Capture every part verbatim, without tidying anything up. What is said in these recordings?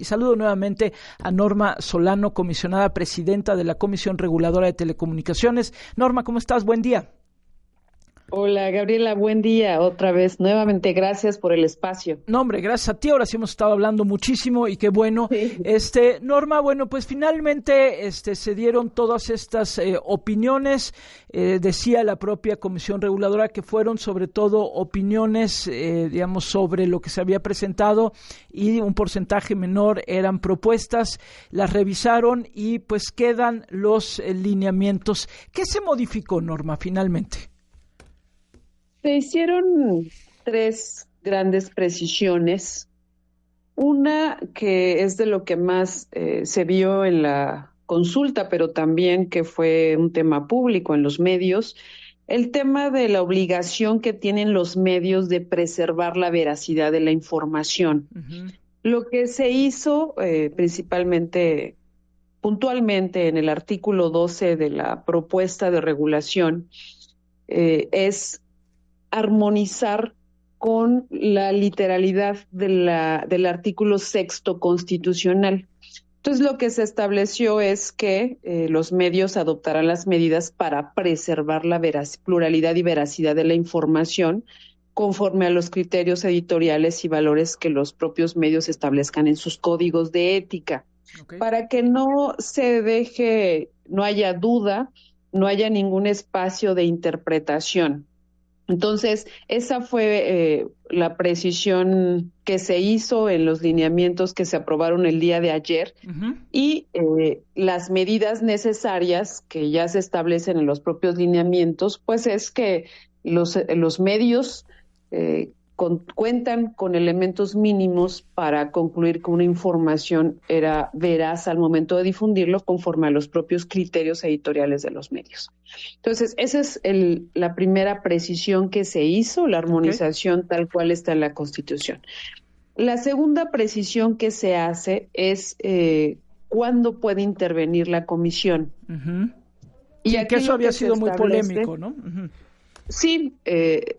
saludo nuevamente a Norma Solano, comisionada presidenta de la Comisión Reguladora de Telecomunicaciones. Norma, ¿cómo estás? Buen día. Hola, Gabriela, buen día. Otra vez, nuevamente, gracias por el espacio. No, hombre, gracias a ti. Ahora sí hemos estado hablando muchísimo y qué bueno. Sí. Este, Norma, bueno, pues finalmente este, se dieron todas estas eh, opiniones. Eh, decía la propia Comisión Reguladora que fueron sobre todo opiniones, eh, digamos, sobre lo que se había presentado y un porcentaje menor eran propuestas. Las revisaron y pues quedan los eh, lineamientos. ¿Qué se modificó, Norma, finalmente? Se hicieron tres grandes precisiones. Una que es de lo que más eh, se vio en la consulta, pero también que fue un tema público en los medios, el tema de la obligación que tienen los medios de preservar la veracidad de la información. Uh-huh. Lo que se hizo eh, principalmente, puntualmente en el artículo doce de la propuesta de regulación eh, es armonizar con la literalidad de la, del artículo sexto constitucional. Entonces, lo que se estableció es que eh, los medios adoptarán las medidas para preservar la verac- pluralidad y veracidad de la información conforme a los criterios editoriales y valores que los propios medios establezcan en sus códigos de ética. Okay. Para que no se deje, no haya duda, no haya ningún espacio de interpretación. Entonces, esa fue eh, la precisión que se hizo en los lineamientos que se aprobaron el día de ayer uh-huh. y eh, las medidas necesarias que ya se establecen en los propios lineamientos, pues es que los, los medios eh, con, cuentan con elementos mínimos para concluir que una información era veraz al momento de difundirlo conforme a los propios criterios editoriales de los medios. Entonces, esa es el, la primera precisión que se hizo, la armonización okay. tal cual está en la Constitución. La segunda precisión que se hace es eh, cuándo puede intervenir la comisión. Uh-huh. Y sí, que eso había que sido muy polémico, ¿no? Uh-huh. Sí, eh,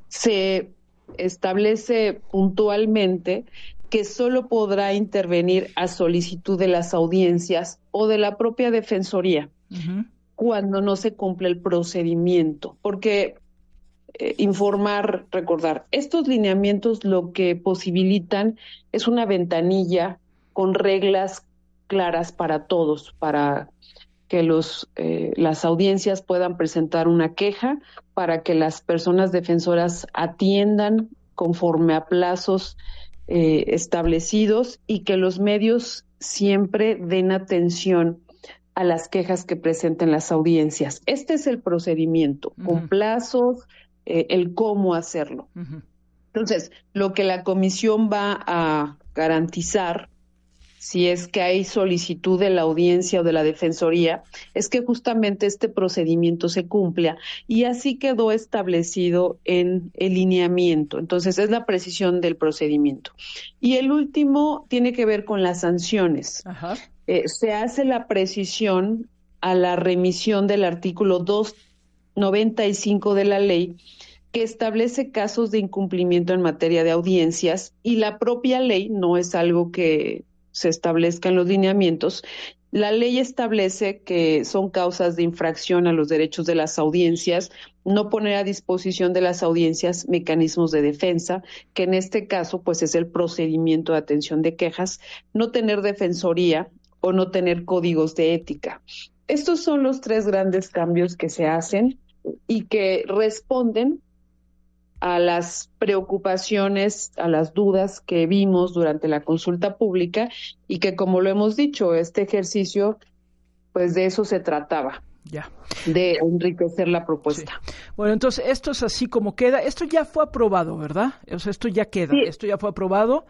se establece puntualmente que solo podrá intervenir a solicitud de las audiencias o de la propia Defensoría uh-huh. cuando no se cumple el procedimiento, porque eh, informar, recordar, estos lineamientos lo que posibilitan es una ventanilla con reglas claras para todos, para que los, eh, las audiencias puedan presentar una queja, para que las personas defensoras atiendan conforme a plazos eh, establecidos y que los medios siempre den atención a las quejas que presenten las audiencias. Este es el procedimiento, uh-huh. con plazos, eh, el cómo hacerlo. Uh-huh. Entonces, lo que la comisión va a garantizar, si es que hay solicitud de la audiencia o de la defensoría, es que justamente este procedimiento se cumpla y así quedó establecido en el lineamiento. Entonces, es la precisión del procedimiento. Y el último tiene que ver con las sanciones. Ajá. Eh, se hace la precisión a la remisión del artículo doscientos noventa y cinco de la ley, que establece casos de incumplimiento en materia de audiencias, y la propia ley no es algo que se establezca en los lineamientos. La ley establece que son causas de infracción a los derechos de las audiencias, no poner a disposición de las audiencias mecanismos de defensa, que en este caso pues es el procedimiento de atención de quejas, no tener defensoría o no tener códigos de ética. Estos son los tres grandes cambios que se hacen y que responden a las preocupaciones, a las dudas que vimos durante la consulta pública y que, como lo hemos dicho, este ejercicio, pues de eso se trataba, ya, de enriquecer la propuesta. Sí. Bueno, entonces esto es así como queda. Esto ya fue aprobado, ¿verdad? O sea, esto ya queda, sí. Esto ya fue aprobado.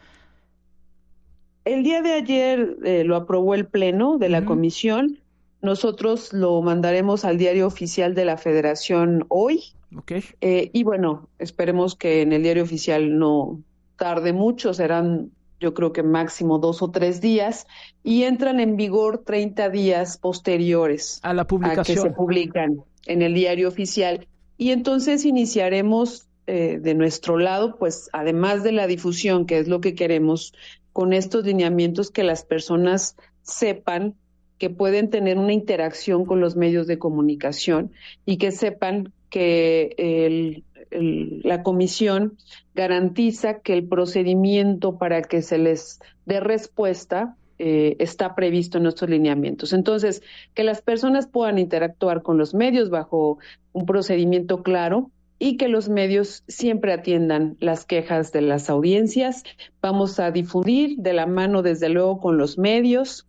El día de ayer eh, lo aprobó el Pleno de la uh-huh. Comisión. Nosotros lo mandaremos al Diario Oficial de la Federación hoy. Okay. Eh, y bueno, esperemos que en el Diario Oficial no tarde mucho, serán yo creo que máximo dos o tres días, y entran en vigor treinta días posteriores a la publicación, a que se publican en el Diario Oficial. Y entonces iniciaremos eh, de nuestro lado, pues además de la difusión, que es lo que queremos, con estos lineamientos que las personas sepan que pueden tener una interacción con los medios de comunicación y que sepan que el, el, la comisión garantiza que el procedimiento para que se les dé respuesta eh, está previsto en nuestros lineamientos. Entonces, que las personas puedan interactuar con los medios bajo un procedimiento claro y que los medios siempre atiendan las quejas de las audiencias. Vamos a difundir de la mano, desde luego, con los medios,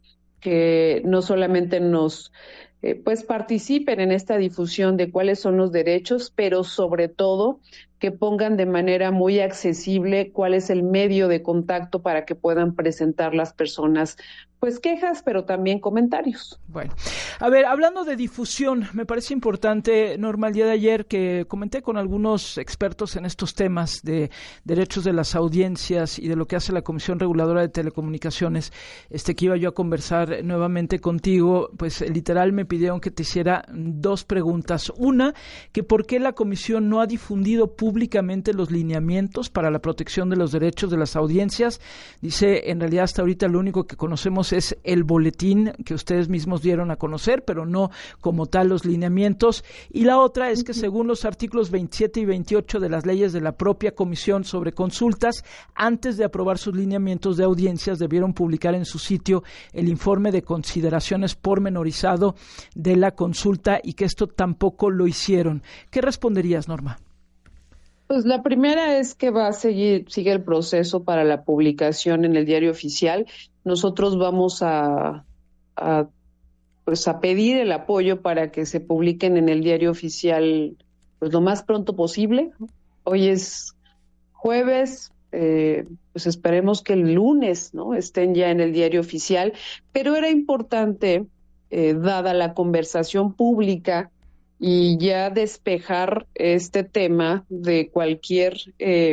que no solamente nos eh, pues participen en esta difusión de cuáles son los derechos, pero sobre todo que pongan de manera muy accesible cuál es el medio de contacto para que puedan presentar las personas pues quejas, pero también comentarios. Bueno, a ver, hablando de difusión, me parece importante, Norma, el día de ayer que comenté con algunos expertos en estos temas de derechos de las audiencias y de lo que hace la Comisión Reguladora de Telecomunicaciones, este que iba yo a conversar nuevamente contigo, pues literal me pidieron que te hiciera dos preguntas. Una, que por qué la Comisión no ha difundido públicamente los lineamientos para la protección de los derechos de las audiencias. Dice, en realidad hasta ahorita lo único que conocemos es el boletín que ustedes mismos dieron a conocer, pero no como tal los lineamientos. Y la otra es que según los artículos veintisiete y veintiocho de las leyes de la propia Comisión sobre Consultas, antes de aprobar sus lineamientos de audiencias debieron publicar en su sitio el informe de consideraciones pormenorizado de la consulta y que esto tampoco lo hicieron. ¿Qué responderías, Norma? Pues la primera es que va a seguir, sigue el proceso para la publicación en el Diario Oficial. Nosotros vamos a, a, pues a pedir el apoyo para que se publiquen en el Diario Oficial pues lo más pronto posible. Hoy es jueves, eh, pues esperemos que el lunes, ¿no?, estén ya en el Diario Oficial, pero era importante, eh, dada la conversación pública, y ya despejar este tema de cualquier eh,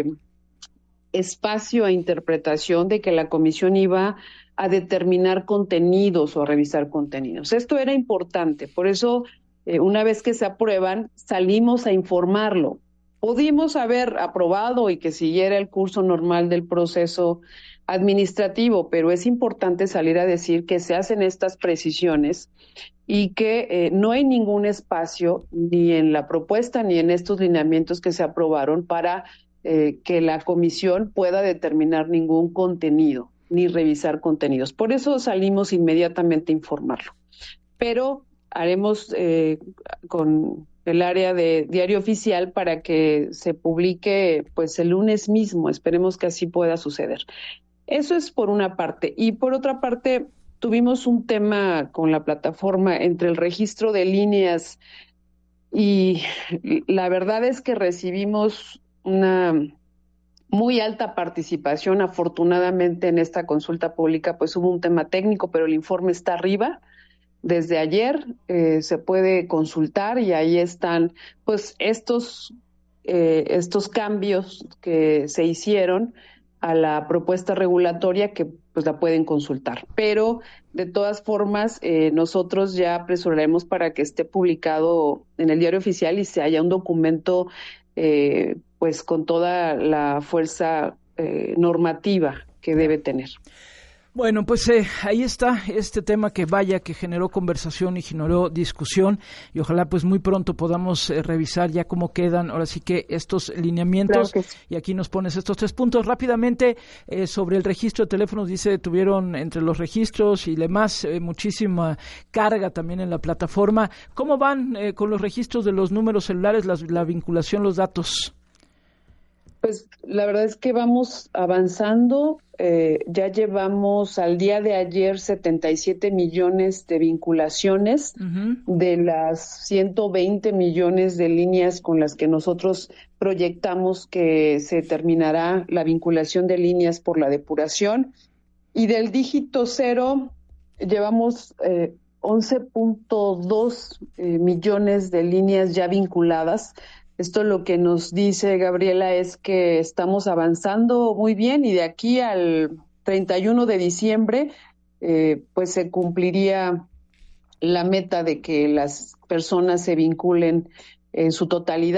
espacio a interpretación de que la comisión iba a determinar contenidos o a revisar contenidos. Esto era importante, por eso eh, una vez que se aprueban salimos a informarlo. Pudimos haber aprobado y que siguiera el curso normal del proceso administrativo, pero es importante salir a decir que se hacen estas precisiones y que eh, no hay ningún espacio ni en la propuesta ni en estos lineamientos que se aprobaron para eh, que la comisión pueda determinar ningún contenido ni revisar contenidos. Por eso salimos inmediatamente a informarlo. Pero haremos eh, con el área de Diario Oficial para que se publique pues el lunes mismo. Esperemos que así pueda suceder. Eso es por una parte. Y por otra parte, tuvimos un tema con la plataforma entre el registro de líneas y la verdad es que recibimos una muy alta participación. Afortunadamente en esta consulta pública pues hubo un tema técnico, pero el informe está arriba. Desde ayer eh, se puede consultar y ahí están pues estos, eh, estos cambios que se hicieron a la propuesta regulatoria, que pues la pueden consultar. Pero de todas formas eh, nosotros ya apresuraremos para que esté publicado en el Diario Oficial y se haya un documento eh, pues con toda la fuerza eh, normativa que debe tener. Bueno, pues eh, ahí está este tema que vaya, que generó conversación y generó discusión y ojalá pues muy pronto podamos eh, revisar ya cómo quedan ahora sí que estos lineamientos. Claro que sí. Y aquí nos pones estos tres puntos rápidamente eh, sobre el registro de teléfonos. Dice, tuvieron entre los registros y demás eh, muchísima carga también en la plataforma. ¿Cómo van eh, con los registros de los números celulares, la, la vinculación, los datos? Pues la verdad es que vamos avanzando. Eh, ya llevamos al día de ayer setenta y siete millones de vinculaciones uh-huh. de las ciento veinte millones de líneas con las que nosotros proyectamos que se terminará la vinculación de líneas por la depuración. Y del dígito cero llevamos eh, once punto dos eh, millones de líneas ya vinculadas. Esto lo que nos dice, Gabriela, es que estamos avanzando muy bien y de aquí al treinta y uno de diciembre eh, pues se cumpliría la meta de que las personas se vinculen en su totalidad.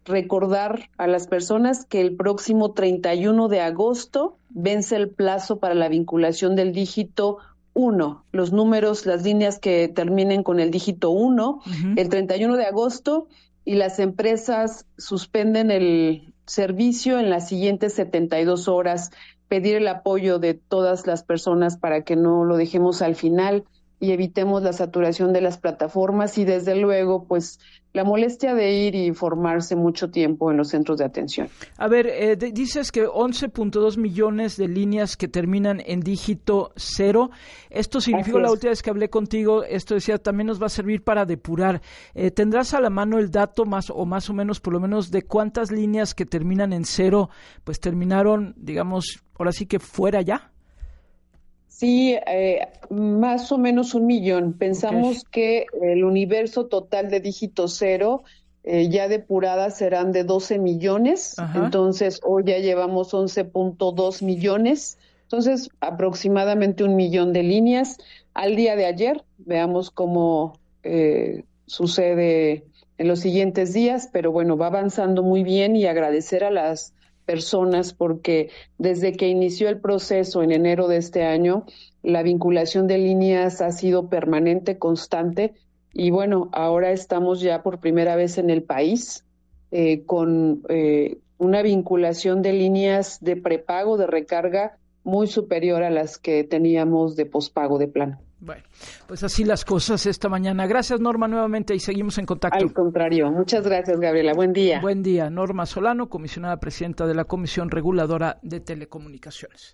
recordar a las personas que el próximo treinta y uno de agosto vence el plazo para la vinculación del dígito uno, los números, las líneas que terminen con el dígito uno, uh-huh. el treinta y uno de agosto, y las empresas suspenden el servicio en las siguientes setenta y dos horas, pedir el apoyo de todas las personas para que no lo dejemos al final y evitemos la saturación de las plataformas y desde luego pues la molestia de ir y formarse mucho tiempo en los centros de atención. A ver, eh, de, dices que once punto dos millones de líneas que terminan en dígito cero. Esto significó la última vez que hablé contigo, esto decía, también nos va a servir para depurar. Eh, ¿Tendrás a la mano el dato más o más o menos, por lo menos, de cuántas líneas que terminan en cero, pues terminaron, digamos, ahora sí que fuera ya? Sí, eh, más o menos un millón. Pensamos okay. que el universo total de dígito cero eh, ya depuradas serán de doce millones. Ajá. Entonces hoy ya llevamos once punto dos millones. Entonces aproximadamente un millón de líneas. Al día de ayer, veamos cómo eh, sucede en los siguientes días, pero bueno, va avanzando muy bien y agradecer a las personas porque desde que inició el proceso en enero de este año, la vinculación de líneas ha sido permanente, constante y bueno, ahora estamos ya por primera vez en el país eh, con eh, una vinculación de líneas de prepago, de recarga muy superior a las que teníamos de pospago de plano. Bueno, pues así las cosas esta mañana. Gracias, Norma, nuevamente y seguimos en contacto. Al contrario, muchas gracias, Gabriela. Buen día. Buen día. Norma Solano, comisionada presidenta de la Comisión Reguladora de Telecomunicaciones.